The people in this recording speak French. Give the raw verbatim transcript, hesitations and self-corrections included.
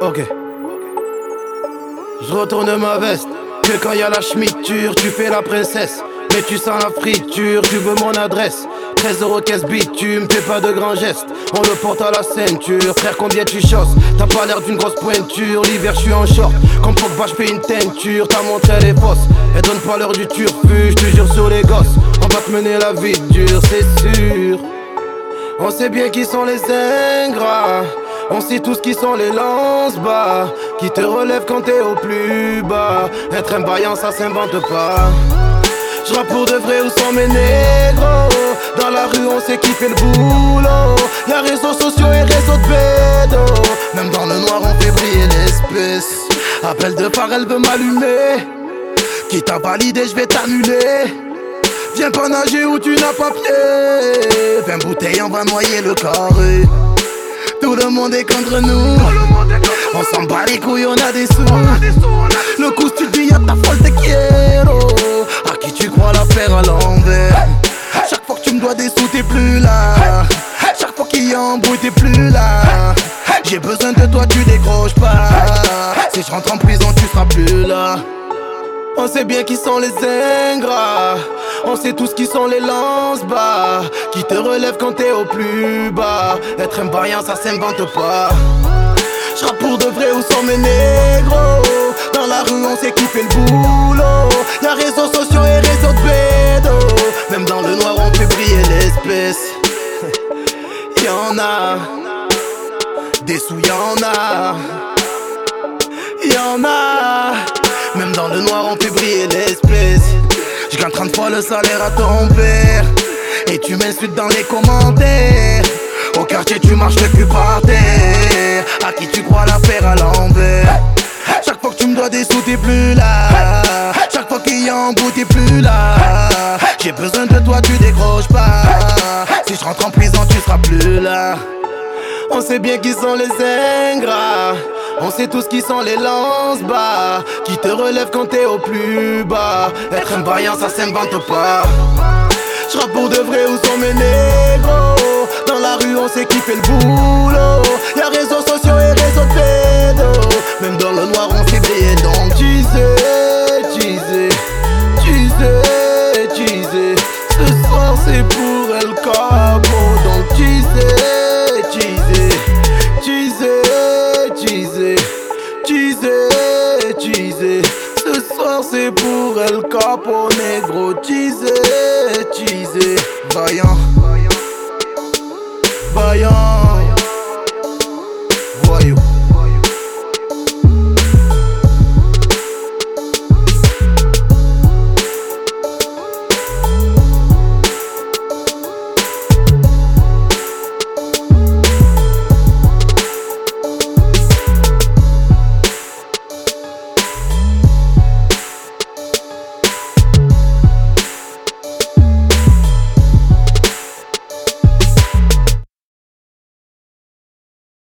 Ok. Je retourne ma veste. Que quand y a la schmitture, tu fais la princesse. Mais tu sens la friture, tu veux mon adresse. Treize euros caisse bitume, fais pas de grands gestes. On le porte à la ceinture. Frère, combien tu chosses? T'as pas l'air d'une grosse pointure. L'hiver, je suis en short. Comme Pogba, je fais une teinture. Ta montre, elle est fausse. Elle donne pas l'heure du turfu. Je te jure sur les gosses. On va te mener la vie dure, c'est sûr. On sait bien qui sont les ingrats. On sait tous qui sont les lance-bas, qui te relèvent quand t'es au plus bas. Être un baillant, ça s'invente pas. J'rappe pour de vrai, où sont mes négros? Dans la rue, on sait qui fait le boulot. Y'a réseaux sociaux et réseaux de bédos. Même dans le noir, on fait briller l'espèce. Appel de phare, elle veut m'allumer. Qui t'a validé, j'vais t'annuler. Viens pas nager où tu n'as pas pied. Vingt bouteilles, on va noyer le carré. Tout le monde est contre nous. On s'en bat les couilles, on a des sous. Le coup, tu dis, y'a ta folle de quiero. À qui tu crois la faire à l'envers? Chaque fois que tu me dois des sous, t'es plus là. Chaque fois qu'il y a un bruit, t'es plus là. J'ai besoin de toi, tu décroches pas. Si je rentre en prison, tu seras plus là. On sait bien qui sont les ingrats. On sait tous qui sont les lance-bas, qui te relèvent quand t'es au plus bas. Être un vaillant, ça s'invente pas. J'rappe pour de vrai, où sont mes négros? Dans la rue, on sait qui fait le boulot. Y'a réseaux sociaux et réseaux de bédos. Même dans le noir, on fait briller l'espèce. Y'en a des sous, y'en a. Y'en a. Même dans le noir, on fait briller l'espèce. Je gagne trente fois le salaire à ton père. Et tu m'insultes dans les commentaires. Au quartier, tu marches le cul par terre. À qui tu crois la faire à l'envers? Chaque fois que tu me dois des sous, t'es plus là. Chaque fois qu'il y a un bout, t'es plus là. J'ai besoin de toi, tu décroches pas. Si je rentre en prison, tu seras plus là. On sait bien qui sont les ingrats. On sait tous qui sont les lance-bas, qui te relèvent quand t'es au plus bas. Être un vaillant, ça s'invente pas. J'rappe pour de vrai, où sont mes négros? Dans la rue, on sait qui fait le boulot. Y'a réseaux sociaux et réseaux de pédos. Même dans le noir, on fait briller. Donc tu sais, tu sais, tu sais, tu sais. Ce soir, c'est pour El Capo. Donc tu sais, tu sais, tu sais, tu sais, tu sais, tu sais. Ce soir, c'est pour El Capo, négro. Tu sais, tu sais, vaillant.